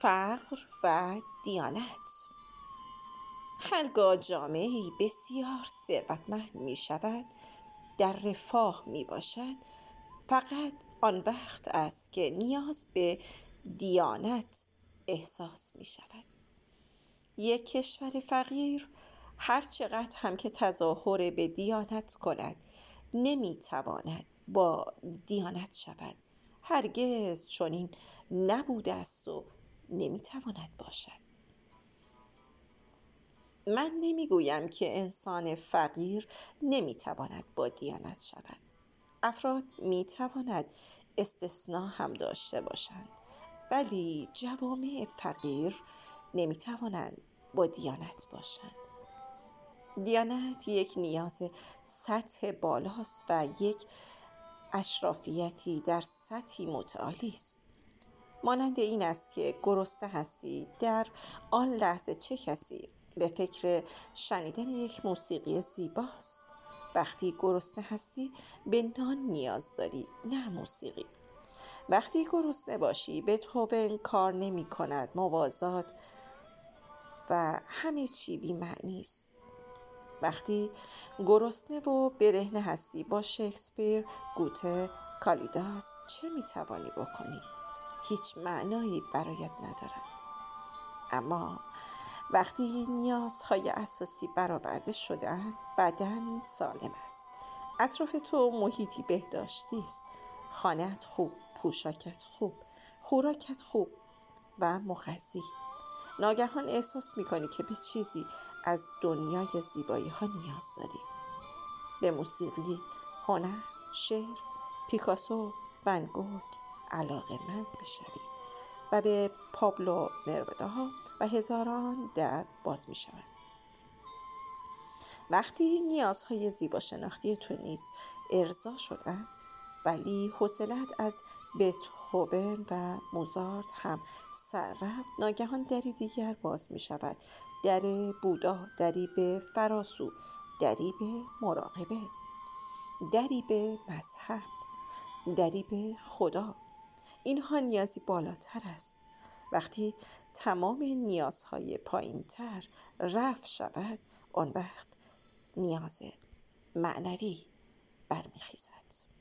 فقر و دیانت. هرگاه جامعه‌ای بسیار ثروتمند می شود، در رفاه می باشد، فقط آن وقت است که نیاز به دیانت احساس می شود. یک کشور فقیر هر چقدر هم که تظاهر به دیانت کند، نمی تواند با دیانت شود. هرگز چنین نبوده است و نمی تواند باشد. من نمی گویم که انسان فقیر نمی تواند با دیانت شود. افراد می تواند استثناء هم داشته باشند، ولی جوامع فقیر نمی توانند با دیانت باشند. دیانت یک نیاز سطح بالاست و یک اشرافیتی در سطحی متعالی است. مانند این است که گرسنه هستی، در آن لحظه چه کسی به فکر شنیدن یک موسیقی زیباست؟ وقتی گرسنه هستی به نان نیاز داری، نه موسیقی. وقتی گرسنه باشی بتهوون کار نمی کند، موازات و همه چی بی معنی است. وقتی گرسنه و برهنه هستی با شکسپیر، گوته، کالیداس چه می توانی بکنی؟ هیچ معنایی برایت ندارد. اما وقتی نیازهای اساسی برآورده شده‌اند، بدن سالم است، اطراف تو محیطی بهداشتی است، خانه‌ات خوب، پوشاکت خوب، خوراکت خوب و مغذی. ناگهان احساس می‌کنی که به چیزی از دنیای زیبایی‌ها نیاز داری. به موسیقی، هنر، شعر، پیکاسو، ون گوگ علاقه‌مند می‌شوی و به پابلو نرودا و هزاران در باز می‌شوند. وقتی نیازهای زیباشناختی تو نیز ارضا شدند، ولی حوصله‌ات از بتهوون و موزارت هم سر رفت، ناگهان دری دیگر باز می شود. در بودا، دری به فراسو، دری به مراقبه، دری به مذهب، دری به خدا. اینها نیازی بالاتر است. وقتی تمام نیازهای پایین‌تر رفع شود، آن وقت نیاز معنوی برمیخیزد.